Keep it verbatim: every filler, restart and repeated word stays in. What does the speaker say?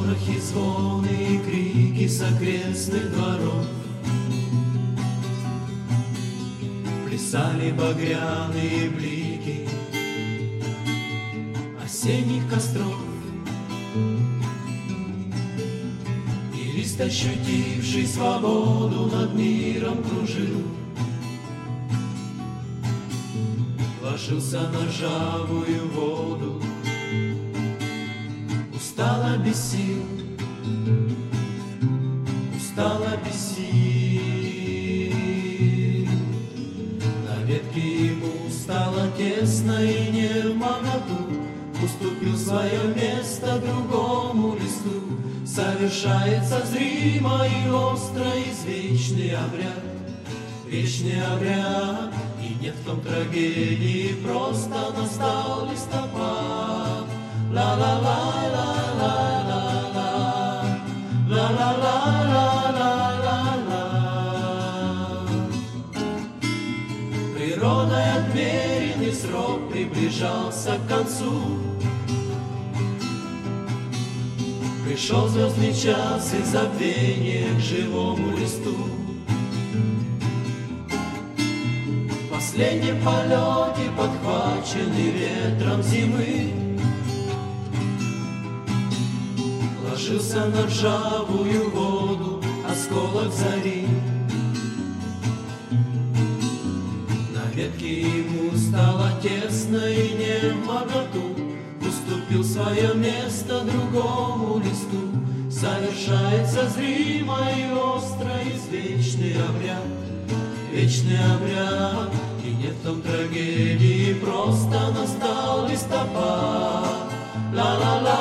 шорохи, звоны и крики с окрестных дворов. Плясали багряные блики осенних костров. И лист, ощутивший свободу, над миром кружил, ложился на ржавую воду, устала без сил, устала без сил. На ветке ему стало тесно и невмоготу, уступил свое место другому листу. Совершается зримо и остро извечный обряд, вечный обряд. И нет в том трагедии, просто настал листопад. Ла-ла-ла-ла-ла-ла-ла, ла-ла-ла-ла-ла-ла-ла. Природой отмеренный срок приближался к концу. Пришел звездный час и забвение к живому листу. В последнем полете, подхваченный ветром зимы, ложился на ржавую воду осколок зари. На ветке ему стало тесно и невмоготу, уступил свое место другому листу. Совершается зримо и остро извечный обряд, вечный обряд. И нет в том трагедии, просто настал листопад. Ла-ла-ла.